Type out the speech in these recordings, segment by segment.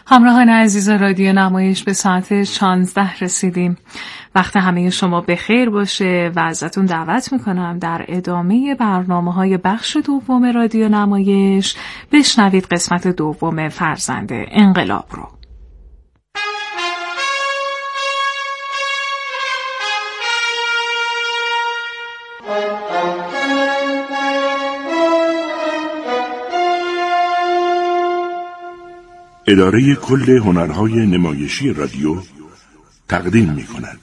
همراهان عزیز رادیو نمایش، به ساعت 16 رسیدیم. وقت همه شما بخیر باشه و ازتون دعوت میکنم در ادامه برنامه‌های بخش دوم رادیو نمایش بشنوید قسمت دوم فرزند انقلاب رو. اداره کل هنرهای نمایشی رادیو تقدیم می کند.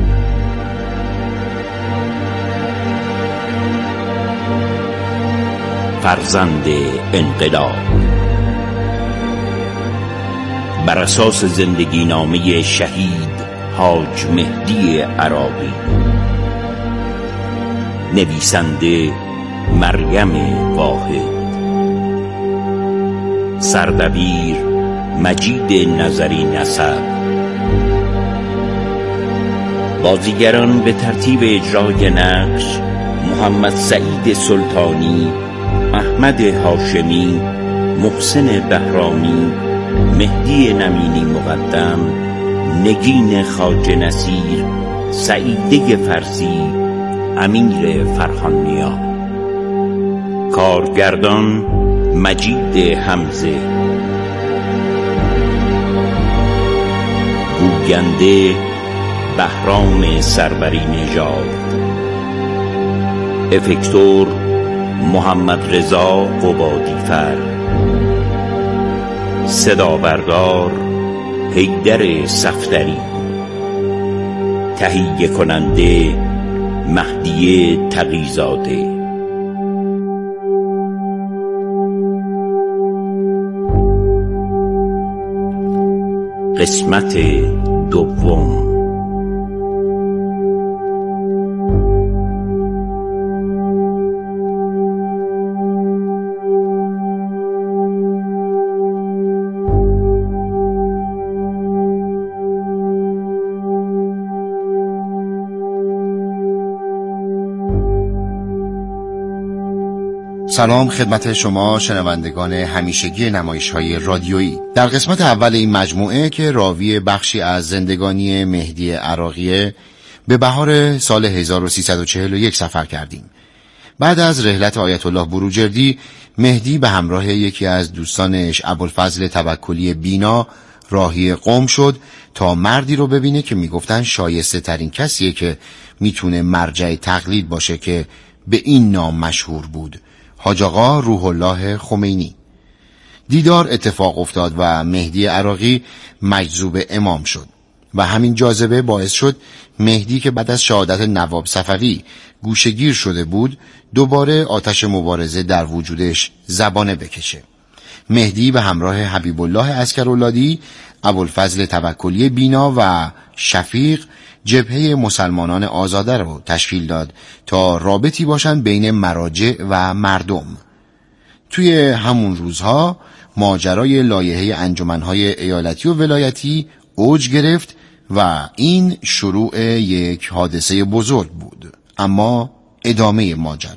فرزند انقلاب، بر اساس زندگی نامه شهید حاج مهدی عراقی، نویسنده مریم واحد، سردبیر مجید نظری نسب. بازیگران به ترتیب اجرای نقش: محمد سعید سلطانی، احمد هاشمی، محسن بهرامی، مهدی نمینی مقدم، نگین خواجه نصیر، سعیده فرسی، امیر فرهانیا. کارگردان مجید حمزه. گوینده بهرام سروری نژاد. افکتور محمد رضا قبادیفر. صدابردار حیدر صفدری. تهیه کننده مهدی تقی‌زاده. قسمت دوم. سلام خدمت شما شنوندگان همیشگی نمایش‌های رادیویی. در قسمت اول این مجموعه که راوی بخشی از زندگانی مهدی عراقی، به بهار سال 1341 سفر کردیم. بعد از رحلت آیت الله بروجردی، مهدی به همراه یکی از دوستانش ابوالفضل توکلی بینا راهی قم شد تا مردی رو ببینه که میگفتن شایسته ترین کسیه که میتونه مرجع تقلید باشه که به این نام مشهور بود: حاج آقا روح الله خمینی. دیدار اتفاق افتاد و مهدی عراقی مجذوب امام شد و همین جاذبه باعث شد مهدی که بعد از شهادت نواب صفوی گوشه‌گیر شده بود، دوباره آتش مبارزه در وجودش زبانه بکشه. مهدی به همراه حبیب الله عسکراللادی، ابوالفضل توکلی بینا و شفیق جبهه مسلمانان آزاده رو تشکیل داد تا رابطی باشن بین مراجع و مردم. توی همون روزها ماجرای لایحه انجمنهای ایالتی و ولایتی اوج گرفت و این شروع یک حادثه بزرگ بود. اما ادامه ماجرا.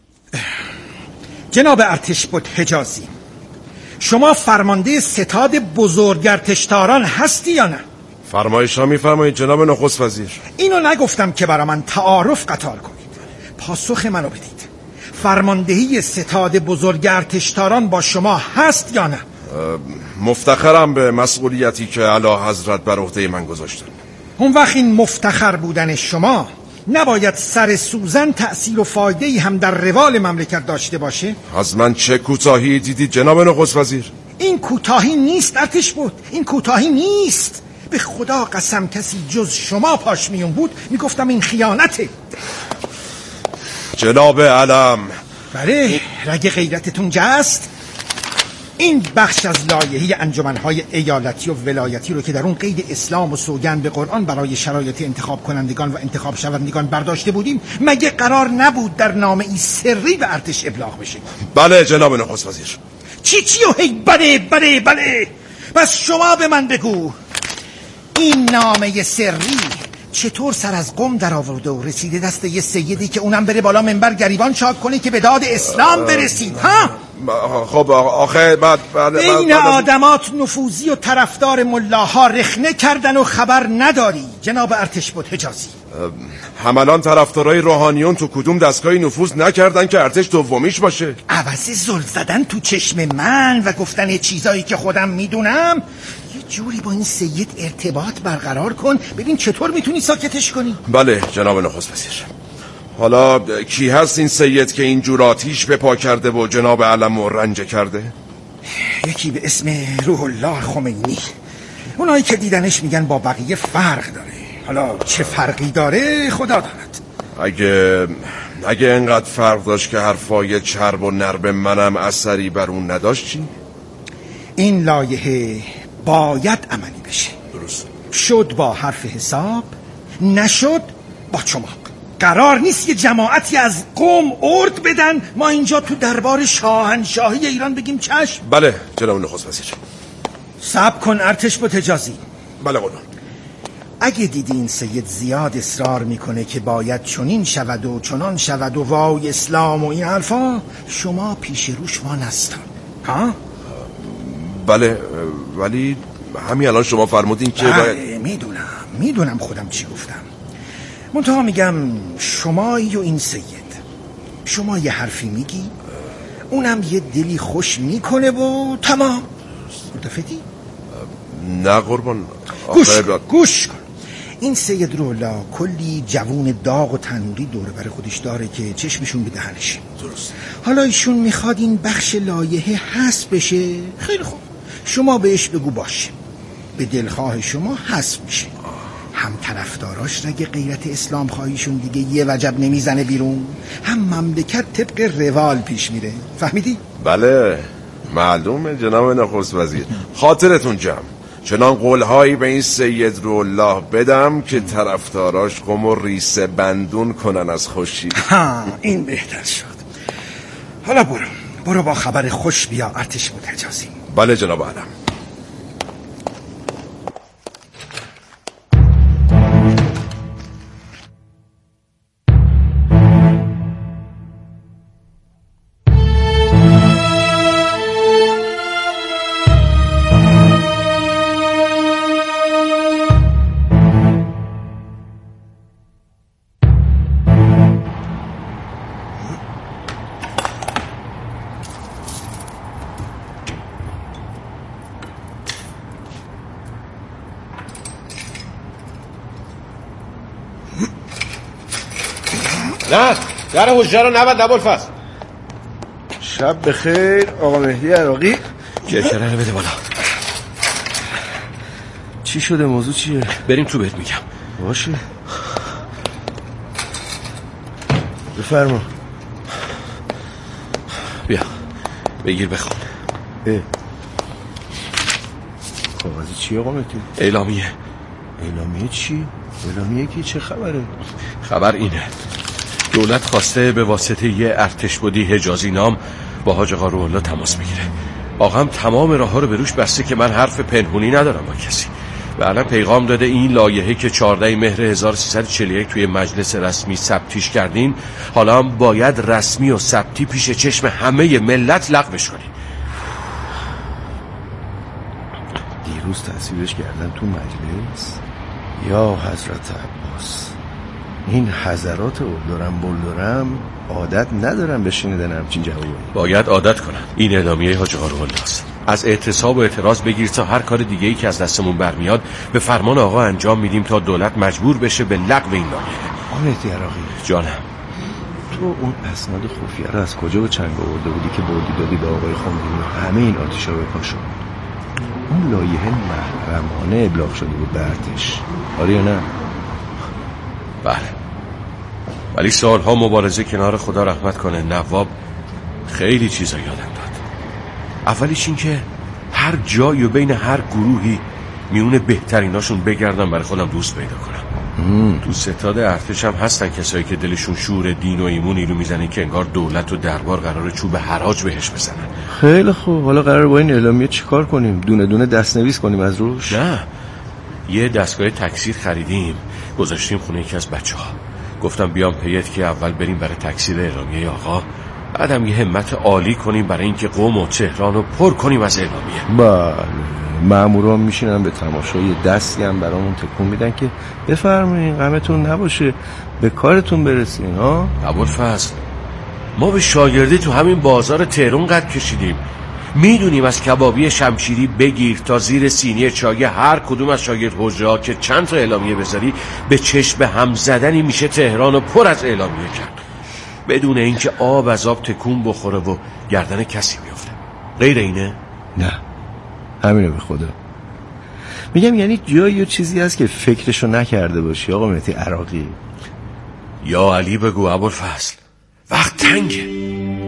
جناب ارتشبد حجازی، شما فرمانده ستاد بزرگ ارتشتاران هستی یا نه؟ فرمایش ها میفرمایید جناب نخست وزیر. اینو نگفتم که برا من تعارف قطار کنید. پاسخ منو بدید. فرماندهی ستاد بزرگ ارتشتاران با شما هست یا نه؟ مفتخرم به مسئولیتی که اعلی حضرت بر عهده من گذاشتن. اون وقت این مفتخر بودن شما نباید سر سوزن تأثیر و فایده‌ای هم در روال مملکت داشته باشه؟ از من چه کوتاهی دیدید جناب نخست وزیر؟ این کوتاهی نیست ارتشبد، این کوتاهی نیست. به خدا قسم کسی جز شما پاش میون بود میگفتم این خیانته. جناب علم، بله، رگ غیرتتون جست. این بخش از لایحه انجمنهای ایالتی و ولایتی رو که در اون قید اسلام و سوگند به قرآن برای شرایط انتخاب کنندگان و انتخاب شوندگان برداشته بودیم، مگه قرار نبود در نامه‌ای سری به ارتش ابلاغ بشه؟ بله جناب نخست وزیر. چی و هی بله. بس شما به من بگو، این نامه سری چطور سر از قم در آورده و رسیده دست یه سیدی که اونم بره بالا منبر گریبان چاک کنه که به داد اسلام برسید؟ ها؟ خب آخه بعد بین آدمات نفوذی و طرفدار ملاها رخنه کردن و خبر نداری جناب ارتشبد حجازی. همالان طرفدارای روحانیون تو کدوم دستگاهی نفوذ نکردن که ارتش دومیش باشه؟ عوض زل زدن تو چشم من و گفتن چیزایی که خودم میدونم، یه جوری با این سید ارتباط برقرار کن ببین چطور میتونی ساکتش کنی. بله جناب نخست وزیر. حالا کی هست این سید که این جور آتیش به پا کرده و جناب علم و رنجه کرده؟ یکی به اسم روح الله خمینی. اونایی که دیدنش میگن با بقیه فرق داره. حالا چه فرقی داره خدا داند. اگه انقدر فرق داشت که حرفای چرب و نرب منم اثری بر اون نداشت چی؟ این لایحه باید عملی بشه. درست. شد با حرف حساب، نشد با چماق. قرار نیست یه جماعتی از قوم ارد بدن ما اینجا تو دربار شاهنشاهی ایران بگیم چشم. بله جناب نخست وزیر. صبر کن ارتشبد حجازی. بله قربان. اگه دیدی این سید زیاد اصرار میکنه که باید چنین شود و چنان شود و وای اسلام و این حرفا، شما پیش روش ما نستان. ها؟ بله ولی همین الان شما فرمودین که باید... میدونم خودم چی گفتم. منتها میگم شمایی و این سید، شما یه حرفی میگی اونم یه دلی خوش میکنه و تمام. متفقی؟ نه قربان. گوش کن. این سید رولا کلی جوون داغ و تنوری دوره برای خودش داره که چشمشون به دهنشه. درست. حالا ایشون میخواد این بخش لایحه حذف بشه. خیلی خوب، شما بهش بگو باشه، به دلخواه شما حذف میشه. هم طرفداراش رگ غیرت اسلام خواهیشون دیگه یه وجب نمیزنه بیرون، هم مملکت طبق روال پیش میره. فهمیدی؟ بله معلومه جناب نخست وزیر. خاطرتون جمع چنان قولهایی به این سید روالله بدم که طرفداراش قم و ریسه بندون کنن از خوشی. این بهتر شد. حالا برو با خبر خوش بیا ارتشبد حجازی. بله جناب علم. نه در حجره رو نبند ابوالفضل. شب بخیر آقا مهدی عراقی. کرکره رو بده بالا. چی شده؟ موضوع چیه؟ بریم تو بهت میگم. باشه بفرما. بیا بگیر بخون. کاغذی چیه آقا مهدی؟ اعلامیه. اعلامیه چی؟ اعلامیه کی؟ چه خبره؟ خبر اینه دولت خواسته به واسطه یه ارتشبدی حجازی نام با حاج آقا روح‌الله تماس بگیره. آقام تمام راه ها رو به روش بسته که من حرف پنهونی ندارم با کسی. و الان پیغام داده این لایحه که 14 مهر 1341 توی مجلس رسمی ثبتیش کردین حالا هم باید رسمی و ثبتی پیش چشم همه ملت لغوش کنین. دیروز تصویرش کردن تو مجلس. یا حضرت عباس، این حضرات بلدارم عادت ندارم بشنیدن همچین جوابی. باید عادت کنن. این اعلامیه حاج آقا روح‌الله است. از اعتصاب و اعتراض بگیر تا هر کار دیگه‌ای که از دستمون برمیاد به فرمان آقا انجام میدیم تا دولت مجبور بشه به لغو این لایحه. آقا مهدی عراقی جانم، تو اون اسناد خفیه رو از کجا به چنگ آورده بودی که بردی دادی به آقای خمینی و همه این آتیشا به پا شد؟ اون لایحه محرمانه ابلاغ شده بود به ارتش، آره یا نه؟ بله، ولی سالها مبارزه کنار خدا رحمت کنه نواب خیلی چیزا یادم داد. اولیش این که هر جایی و بین هر گروهی میونه بهتریناشون بگردم برای خودم دوست پیدا کنم. تو ستاد ارتش هم هستن کسایی که دلشون شور دین و ایمونی رو میزنه که انگار دولت و دربار قراره چوب حراج بهش بزنن. خیلی خوب، حالا قراره با این اعلامیه چیکار کنیم؟ دونه دونه دستنویس کنیم از روش؟ نه، یه دستگاه تکثیر خریدیم گذاشتیم خونه یکی از بچه‌ها. گفتم بیام پیت که اول بریم برای تکثیر اعلامیه آقا، بعدم یه همت عالی کنیم برای اینکه قم و تهران رو پر کنیم از اعلامیه. بله، ماموران میشینن به تماشای دستی هم برامون تکون میدن که بفرمایید غمتون نباشه، به کارتون برسین. ها ابوالفضل، ما به شاگردی تو همین بازار تهران قد کشیدیم. میدونیم از کبابی شمشیری بگیر تا زیر سینی چای هر کدوم از شاگرد حجره‌ها که چند تا اعلامیه بذاری به چشم هم زدنی میشه تهران رو پر از اعلامیه کرد، بدون اینکه آب از آب تکون بخوره و گردن کسی بیفته. غیر اینه؟ نه، همینو به خدا میگم. یعنی جایی و چیزی هست که فکرشو نکرده باشی آقا مهدی عراقی؟ یا علی بگو ابوالفضل، وقت تنگه.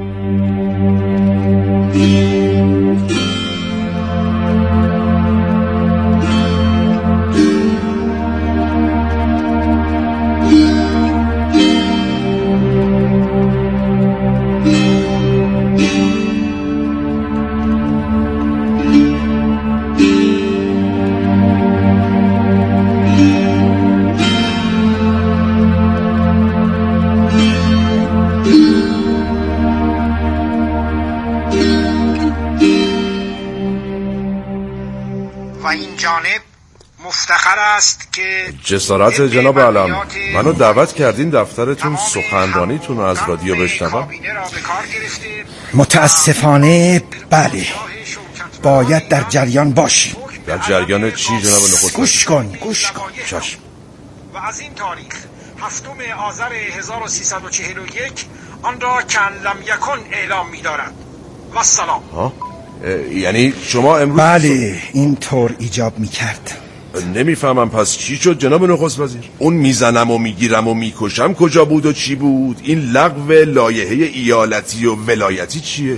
مفتخر است که جسارت جناب علم، منو دعوت کردین دفترتون سخنرانیتون رو از رادیو بشنوم. متاسفانه بله، باید در جریان باشی. در جریان چی جناب نخست؟ گوش کن. چشم. و از این تاریخ 7 آذر 1341 آن را کن لم یکن اعلام می‌دارد. و سلام. یعنی شما امروز؟ بله، این طور ایجاب می‌کرد. نمیفهمم پس چی شد جناب نخست وزیر؟ اون میزنم و میگیرم و میکشم کجا بود و چی بود؟ این لغو لایحه ایالتی و ولایتی چیه؟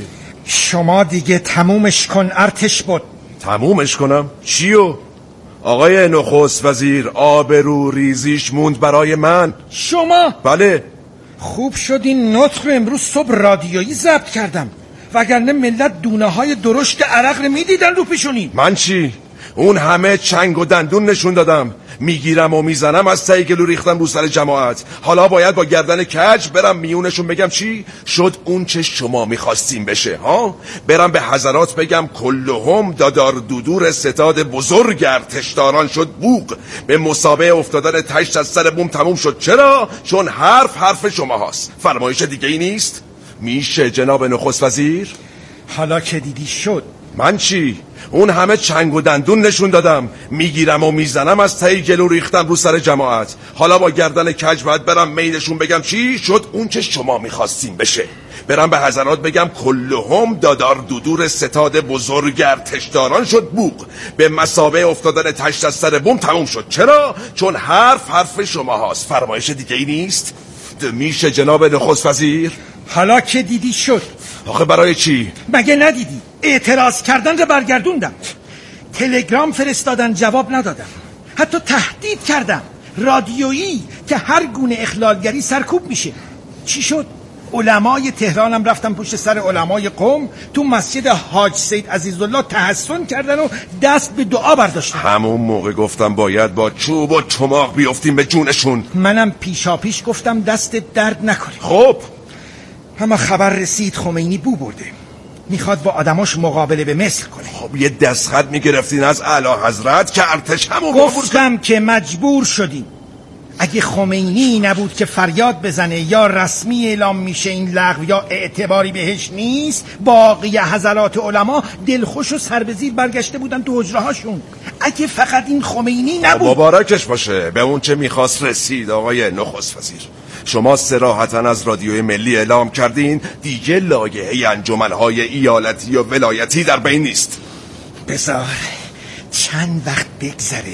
شما دیگه تمومش کن ارتش بود. تمومش کنم؟ چیو؟ آقای نخست وزیر، آبرو ریزیش موند برای من. شما؟ بله. خوب شد این نطق امروز صبح رادیویی ضبط کردم، وگرنه ملت دونه های درشت عرق رو میدیدن رو پیشونی. من چی؟ اون همه چنگ و دندون نشون دادم، میگیرم و میزنم از تایی گلو ریختم رو سر جماعت. حالا باید با گردن کج برم میونشون بگم چی؟ شد اون چه شما میخواستیم بشه ها؟ برم به حضرات بگم کلهم دادار دودور ستاد بزرگ ارتشداران شد بوق، به مسابقه افتادن تشت از سر بوم تموم شد. چرا؟ چون حرف شما هاست، فرمایش دیگه ای نیست. میشه جناب نخست وزیر؟ حالا که دیدی شد. من چی؟ اون همه چنگ و دندون نشون دادم، میگیرم و میزنم از تایی گلو ریختم رو سر جماعت. حالا با گردن کج باید برم میلشون بگم چی؟ شد اون چه شما میخواستیم بشه. برم به حضرات بگم کلهم دادار دودور ستاد بزرگ ارتشداران شد بوق، به مثابه افتادن تشت از سر بوم تموم شد. چرا؟ چون حرف شما هاست، فرمایش دیگه ای نیست. میشه جناب نخست وزیر؟ حالا که دیدی شد. آخه برای چی؟ مگه ندیدی؟ اعتراض کردن رو برگردوندم، تلگرام فرستادن جواب ندادم، حتی تهدید کردم رادیویی که هر گونه اخلالگری سرکوب میشه. چی شد؟ علمای تهرانم رفتن پشت سر علمای قم تو مسجد حاج سید عزیزالله تحسن کردن و دست به دعا برداشتن. همون موقع گفتم باید با چوب و چماق بیافتیم به جونشون. منم پیشاپیش گفتم دست درد نکنه. خب اما خبر رسید خمینی بو برده، میخواد با آدماش مقابله به مصر کنه. خب یه دستخط میگرفتین از اعلی حضرت که ارتش همون گفتم که مجبور شدیم. اگه خمینی نبود که فریاد بزنه یا رسمی اعلام میشه این لغو یا اعتباری بهش نیست، باقی حضرات علما دلخوش و سر به زیر برگشته بودن تو حجره هاشون. اگه فقط این خمینی نبود. مبارکش باشه، به اون چه میخواست رسید. آقای نخست وزیر، شما صراحتاً از رادیوی ملی اعلام کردین دیگه لایحه انجمنهای ایالتی و ولایتی در بین نیست. بذار چند وقت بگذره،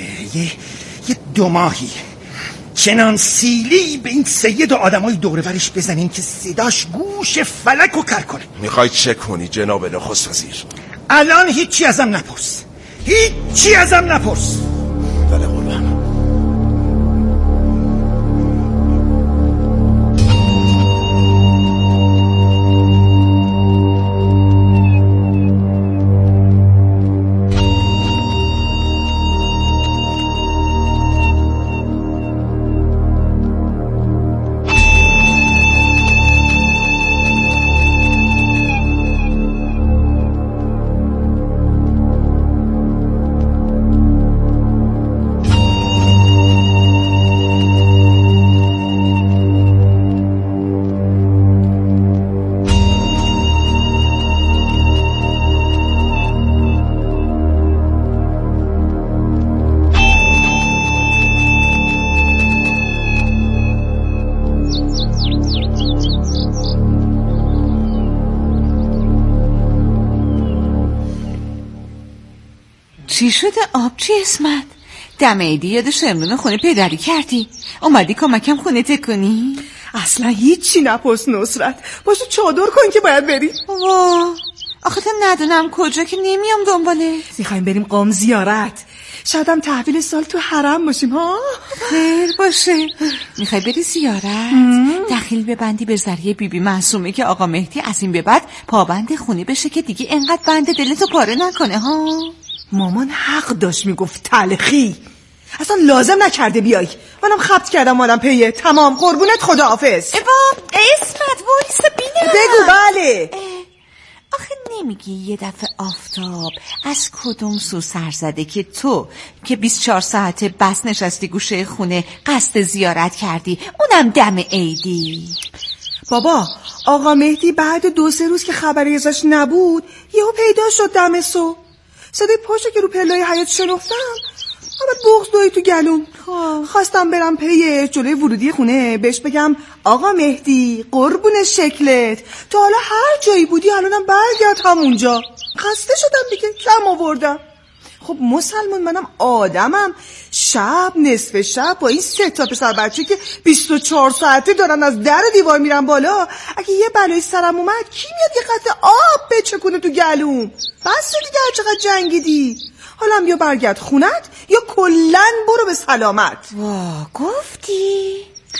یه 2 ماهی چنان سیلی به این سید و آدمای دورورش بزنیم که صداش گوش فلک رو کر کنه. میخوای چه کنی جناب نخست وزیر؟ الان هیچی ازم نپرس، هیچی ازم نپرس. بله قربان. چی شده آبجی اسمت؟ دم عیدی یاد شمرون خونه پدری کردی؟ اومدی کمکم خونه تکنی؟ اصلا هیچی نپرس نصرت، باشو چادر کن که باید بریم. واه آخه تا ندونم کجا که نمیام دنباله. میخوایم بریم قم زیارت، شایدم تحویل سال تو حرم باشیم. ها خیر باشه. میخوای بری زیارت؟ دخیل ببندی به ذریعه بیبی معصومه که آقا مهدی از این به بعد پابند خونه بشه که دیگه انقدر بنده دلتو پاره نکنه ها. مامان حق داشت میگفت تلخی، اصلا لازم نکرده بیای. منم خبت کردم مادم پیه. تمام قربونت، خداحافظ. اسمت وایسا بینم. بگو. بله. آخه نمیگی یه دفعه آفتاب از کدوم سو سر زده که تو که 24 ساعته بس نشستی گوشه خونه قصد زیارت کردی، اونم دم عیدی؟ بابا آقا مهدی بعد 2-3 روز که خبری ازش نبود یهو پیدا شد دم صبح. صدای پاشو که رو پله‌ی حیاط شنفتم، اما بغض دوید تو گلوم. خواستم برم پی جلوی ورودی خونه بهش بگم آقا مهدی قربون شکلت، تو حالا هر جایی بودی الانم برگرد همونجا. خسته شدم دیگه، کم آوردم. خب مسلمان منم آدمم، شب نصف شب با این 3 تا پسر بچه که 24 ساعته دارن از در و دیوار میرن بالا، اگه یه بلایی سرم اومد کی میاد یه قطره آب بچکونه تو گلوم؟ بس دیگه هر چقدر جنگیدی. حالا یا برگرد خونت یا کلن برو به سلامت. واه گفتی؟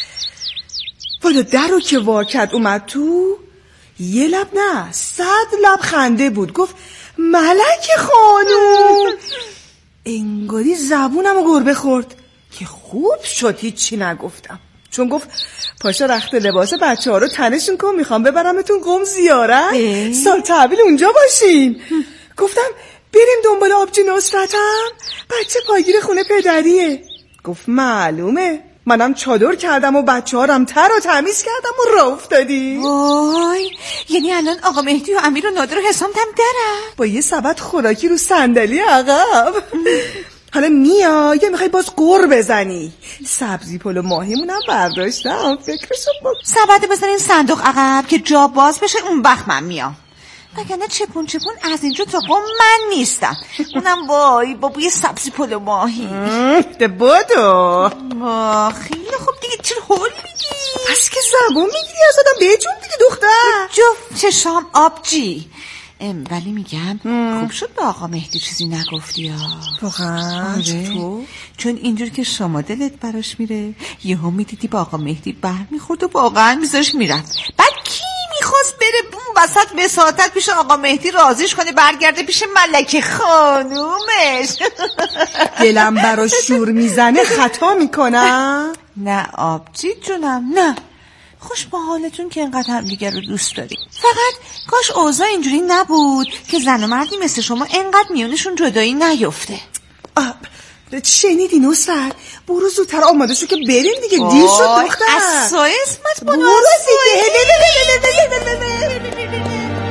والا در رو که وا کرد اومد تو، یه لب نه 100 لب خنده بود. گفت ملک خانوم. انگاری زبونم رو گربه خورد که خوب شد هیچی نگفتم، چون گفت پاشا رخت لباس بچه ها رو تنشون کن، میخوام ببرمتون قم زیارت، سال تحویل اونجا باشین. گفتم بریم دنبال آبجی نصرتم، بچه پایگیر خونه پدریه. گفت معلومه، منم چادر کردم و بچه ها رم تر و تمیز کردم و راه افتادیم. وای یعنی الان آقا مهدی و امیر و نادر و حسام هم درن با یه سبد خوراکی رو صندلی عقب. حالا میای یا میخوای باز قور بزنی؟ سبزی پلو ماهیمونم برداشتم، فکرشو بکن. سبد بزنین صندوق عقب که جا باز بشه، اون وقت من میام. وگرنه چپون از اینجا تا قم من نیستم، اونم وای با بوی سبزی پلو ماهی. ده بودو. خیلی خوب دیگه، چرا هول میگی؟ پس که زبون میگیری از آدم بهجون دیگه دختر. جفت چشام آبجی. ولی میگم خوب شد به آقا مهدی چیزی نگفتی. واقعا؟ تو چون اینجور که شما دلت براش میره، یهو میدیدی با آقا مهدی بر میخورد و واقعا میذاش میرفت. بعد کی میخواست بره اون وسط وساطت پیش آقا مهدی رازیش کنه برگرده پیش ملک خانومش؟ دلم براش شور میزنه خطا میکنم؟ نه آبجی جونم، نه. خوش با حالتون که انقدر هم دیگر رو دوست داری. فقط کاش اوضاع اینجوری نبود که زن و مردی مثل شما انقدر میونشون جدایی نیفته. شنیدی نصرت؟ برو زودتر آماده شو که بریم دیگه، دیر شد دختر. اصای اسمت برو دیگه.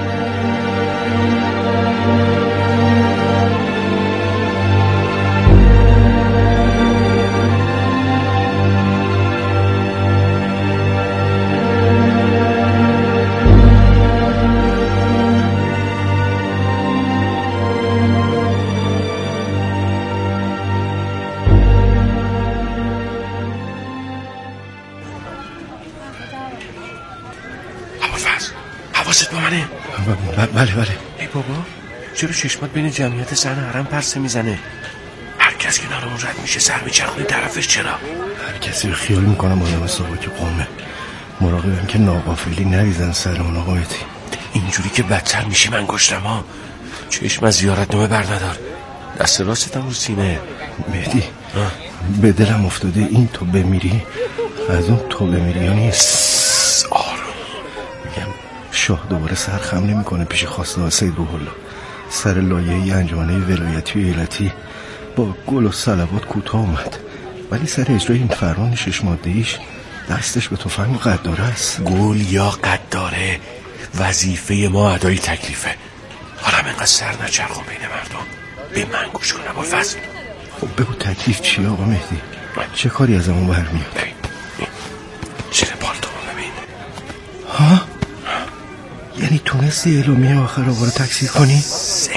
حواست با منه؟ بله. ای بابا چرا چشمات بین جمعیت زن حرم پرسه میزنه؟ هر کس کنار اون رد میشه سر میچرخونه طرفش. چرا؟ هر کسی رو خیال میکنم آدم ساواک قومه، مراقبم که ناغافلی نریزن سر اون. آقایتی اینجوری که بدتر میشی من گشتم ها. چشم از زیارت نامه بر ندار، دست راستم رو سینه. مهدی به دلم افتاده این تو بمیری از اون تو بمیری یا نیست. آروم میگم شاه دوباره سر خم نمیکنه پیش خواسته ها سید روح‌الله. سر لایحه انجمنهای ولایتی و ایالتی با گل و صلوات کوتاه اومد، ولی سر اجرای این فرمان 6 ماده‌ایش دستش به تفنگ و قداره است. گل یا قداره، وظیفه ما ادای تکلیفه. حالا اینقدر سر نچرخون بین مردم، به من گوش کن ابوالفضل. خب بگو تکلیف چیه آقا مهدی؟ چه کاری از همون برمیاد؟ ببین چرا پالتومو ببین. ها؟ یعنی تونستی اعلامیه آخر آقا رو تکثیر کنی؟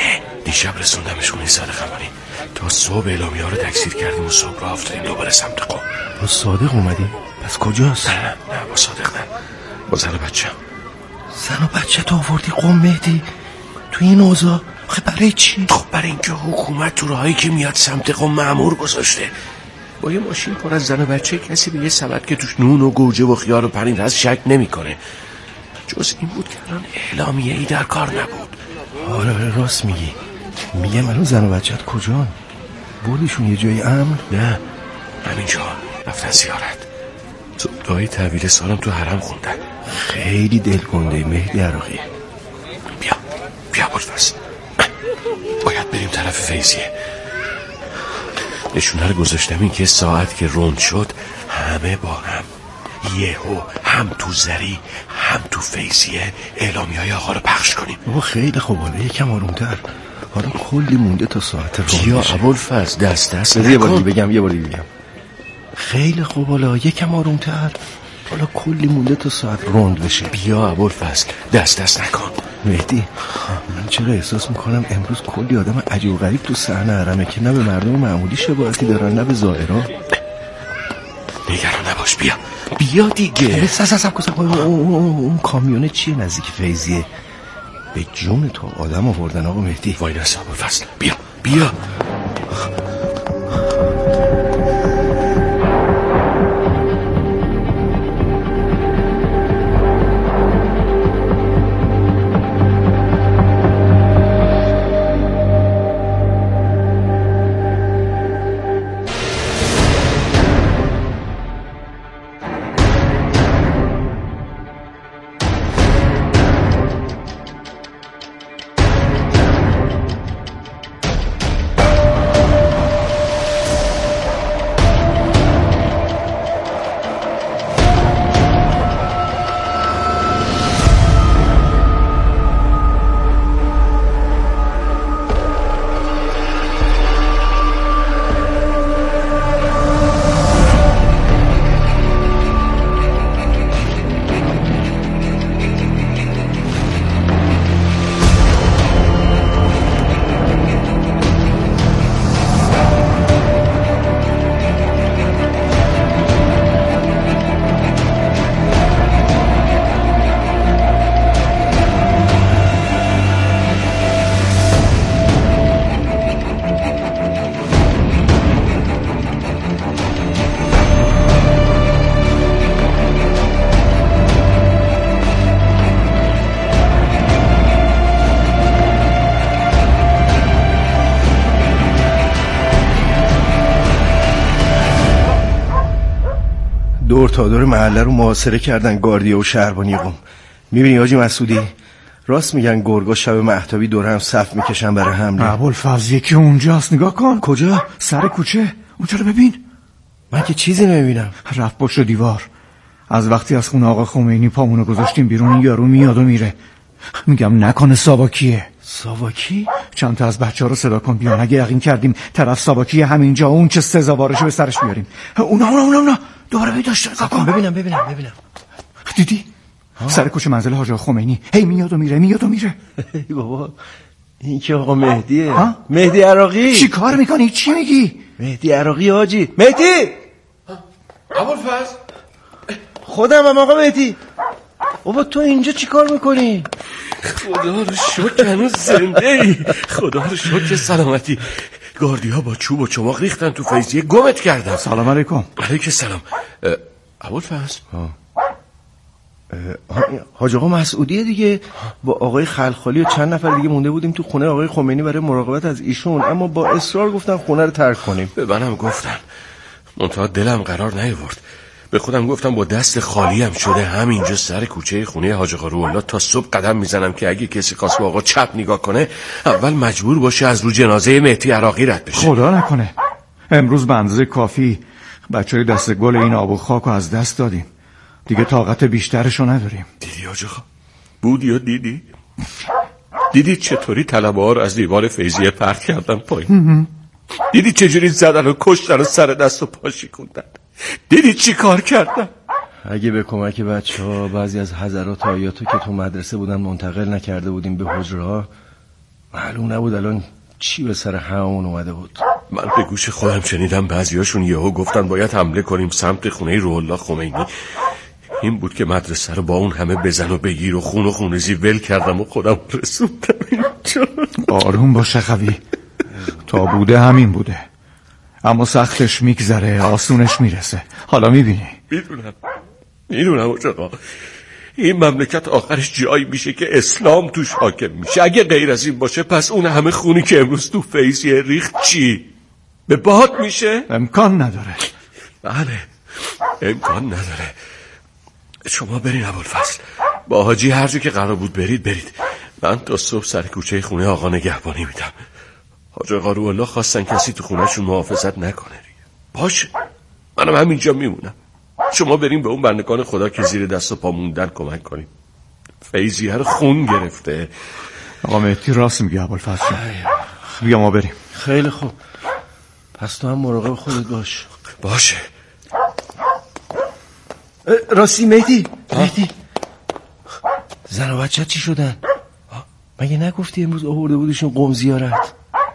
دیشب رسوندمش خونه صادق امانی. تا صبح اعلامیه‌ها رو تکثیر کردیم و صبح راه افتادیم دوباره سمت قم. با صادق اومدی؟ پس کجاست؟ نه با صادق نه، با زن و بچه. زن و بچه تو آوردی قم مهدی؟ تو این اوضاع؟ آخه برای چی؟ خب برای اینکه حکومت تو راهایی که میاد سمت قم مأمور گذاشته. با یه ماشین پر از زن و بچه کسی به یه سبد که توش نون و گوجه و خیار و پنیر هست شک نمیکنه. جز این بود که الان اعلامیه ای در کار نبود. آره راست میگی. میگم الان زن و بچه‌ت کجان؟ بردیشون یه جای امن؟ نه همینجا رفتن زیارت. دعای تحویل سالم تو حرم خوندن. خیلی دلگنده مهدی عراقی. بیا ابوالفضل، باید بریم طرف فیضیه. نشونه رو گذاشتم این که ساعت که روند شد همه با هم یهو هم تو زری هم تو فیضیه اعلامیه‌های آقا رو پخش کنیم. خیلی خوب، حالا یکم آروم‌تر. حالا کلی مونده تا ساعت روند. بیا ابوالفضل دست یه بار دیگه بگم. خیلی خوب، حالا یکم آروم‌تر. حالا کلی مونده تا ساعت روند بشه. بیا ابوالفضل دست نکن. مهدی، من چرا احساس میکنم امروز کلی آدم عجیب و غریب تو صحنه حرمه که نه به مردم معمولی شباهتی دارن نه به زائران. نگران نباش، بیا دیگه. سب اون کامیونه چیه نزدیک فیضیه؟ به جون تو آدم آوردن آقا مهدی. وای نسا ابوالفضل، بیا. دور تا دور محله رو محاصره کردن گاردیا و شهربانی قم. میبینی حاجی مسعودی؟ راست میگن گرگا شب مهتابی دور هم صف میکشن برای حمله. ابوالفضل یکی اونجاست، نگاه کن. کجا؟ سر کوچه اونجا رو ببین. من که چیزی نمیبینم. رفت پشت دیوار. از وقتی از خونه آقا خمینی پامونو گذاشتیم بیرون این یارو میاد و میره. میگم نکنه ساواکیه. ساواکی؟ چند تا از بچه‌ها رو صدا کن بیان. اگه یقین کردیم طرف ساواکی همینجا اون چه سزاوارشو به سرش بیاریم. اونا دوباره بیداشت. ببینم. دیدی؟ سر کوچه منزل حاج خمینی. هی میاد و میره. بابا این که آقا مهدیه. مهدی عراقی. چی کار میکنی؟ چی میگی؟ مهدی عراقی حاجی. مهدی! ابوالفضل خودم آقا مهدی. بابا تو اینجا چی کار میکنی؟ خدا رو شکر هنوز زنده ای. خدا رو شکر سلامتی. گاردیا با چوب و چماق ریختن تو فیضیه گمت کردن. سلام علیکم. علیکم سلام. ابوالفضل حاج آقا مسعودیه دیگه. با آقای خلخالی و چند نفر دیگه مونده بودیم تو خونه آقای خمینی برای مراقبت از ایشون، اما با اصرار گفتن خونه رو ترک کنیم. به منم گفتن، منتها دلم قرار نیاورد. به خودم گفتم با دست خالی هم شده همینجا سر کوچه خونه حاج آقا روح‌الله تا صبح قدم میزنم که اگه کسی خواست با آقا چپ نگاه کنه اول مجبور باشه از رو جنازه مهدی عراقی رد بشه. خدا نکنه. امروز به اندازه کافی بچهای دست گل این آب و خاک رو از دست دادیم. دیگه طاقت بیشترشو نداریم. دیدی حاج آقا؟ بود یا دیدی چطوری طلبه ها رو از دیوار فیضیه پرت کردن پایین؟ دیدی چجوری زدن و کشتن و سر دست و پا شکوندن؟ دیدی چی کار کردن؟ اگه به کمک بچه ها بعضی از حضرات آیاتو که تو مدرسه بودن منتقل نکرده بودیم به حجره ها، معلوم نبود الان چی به سر همون اومده بود؟ من به گوش خودم شنیدم بعضیاشون یهو گفتن باید حمله کنیم سمت خونه روح الله خمینی. این بود که مدرسه رو با اون همه بزن و بگیر و خون و خونریزی ول کردم و خودم رسوندم اینجا. آروم باشه قوی، تا بوده همین بوده، اما سختش میگذره آسونش میرسه. حالا میبینی. میدونم آقا، این مملکت آخرش جایی میشه که اسلام توش حاکم میشه. اگه غیر از این باشه پس اون همه خونی که امروز تو فیضیه ریخت چی؟ به باد میشه؟ امکان نداره. بله امکان نداره. شما برین ابوالفضل، با حاجی هر جا که قرار بود برید. من تا صبح سر کوچه خونه آقا نگهبانی میدم. حاج آقا روح الله خواستن کسی تو خونهشون محافظت نکنه. باشه منم همینجا میمونم. شما بریم به اون بندگان خدا که زیر دست و پا موندن کمک کنیم. فیضیه رو خون گرفته. آقا مهدی راست میگه ابوالفضل. بیا ما بریم. خیلی خوب، پس تو هم مراقب خودت باش. باشه. راستی مهدی زن و بچه چی شدن؟ مگه نگفتی امروز آورده بودیشون قم زیارت؟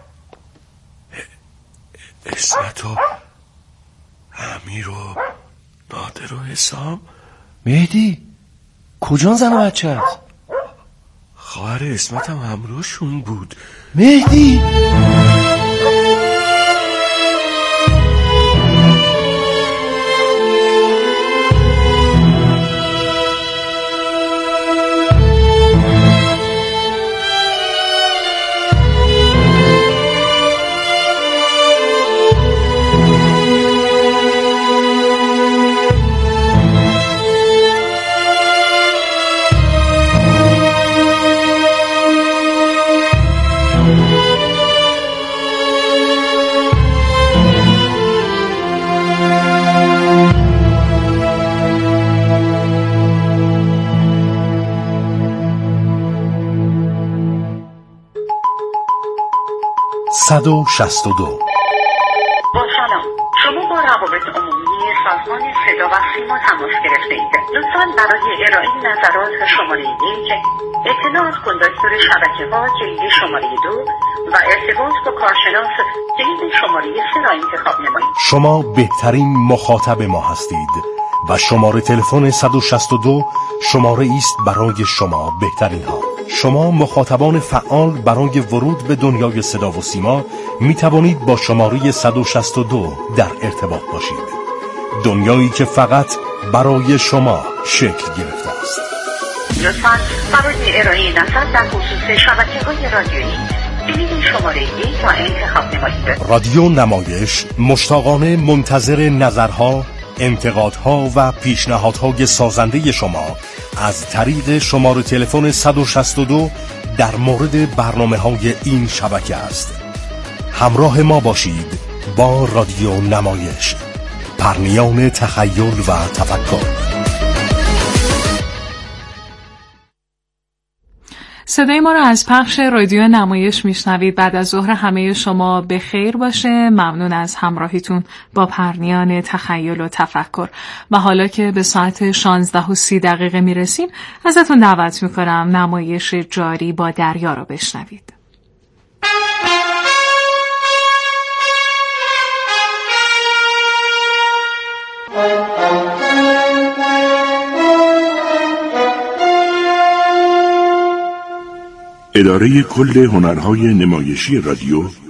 اسمت و امیر و نادر و حسام. مهدی کجان زن و بچه هست؟ خواهر اسمت هم همراهشون بود. مهدی با سلام، شما با روابط عمومی سازمان صدا و سیما تماس گرفته اید. لطفاً برای ارائه نظرات شماره 1، اطلاعات کندکتور شبکه‌ها کلید شماره 2 و ارتباط با کارشناس کلید شماره 3 را انتخاب نمایید. شما بهترین مخاطب ما هستید و شماره تلفن 162 شماره است برای شما بهترین ها. شما مخاطبان فعال برای ورود به دنیای صدا و سیما می توانید با شماره 162 در ارتباط باشید. دنیایی که فقط برای شما شکل گرفته است. لطفاً برای ارائه نظر در خصوص شبکه‌های رادیویی کلید شماره 1 را انتخاب نمایید. رادیو نمایش مشتاقانه منتظر نظرها، انتقادها و پیشنهادهای سازنده شما از طریق شماره تلفن 162 در مورد برنامه‌های این شبکه است. همراه ما باشید با رادیو نمایش، پرنیان تخیل و تفکر. صدای ما را از پخش رادیو نمایش میشنوید. بعد از ظهر همه شما به خیر باشه. ممنون از همراهیتون با پرنیان تخیل و تفکر. و حالا که به ساعت 16:30 میرسیم، ازتون دعوت میکنم نمایش جاری با دریا را بشنوید. اداره کل هنرهای نمایشی رادیو